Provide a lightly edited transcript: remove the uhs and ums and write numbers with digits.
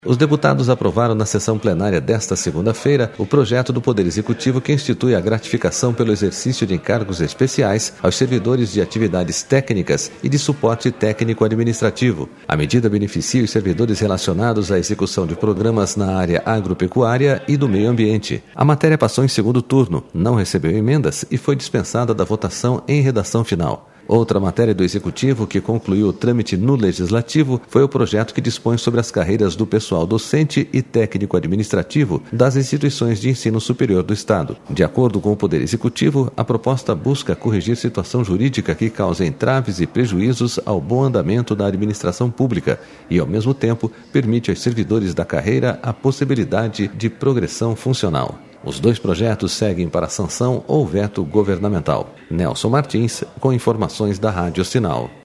Os deputados aprovaram na sessão plenária desta segunda-feira o projeto do Poder Executivo que institui a gratificação pelo exercício de encargos especiais aos servidores de atividades técnicas e de suporte técnico-administrativo. A medida beneficia os servidores relacionados à execução de programas na área agropecuária e do meio ambiente. A matéria passou em segundo turno, não recebeu emendas e foi dispensada da votação em redação final. Outra matéria do Executivo que concluiu o trâmite no Legislativo foi o projeto que dispõe sobre as carreiras do pessoal docente e técnico-administrativo das instituições de ensino superior do Estado. De acordo com o Poder Executivo, a proposta busca corrigir situação jurídica que causa entraves e prejuízos ao bom andamento da administração pública e, ao mesmo tempo, permite aos servidores da carreira a possibilidade de progressão funcional. Os dois projetos seguem para sanção ou veto governamental. Nelson Martins, com informações da Rádio Sinal.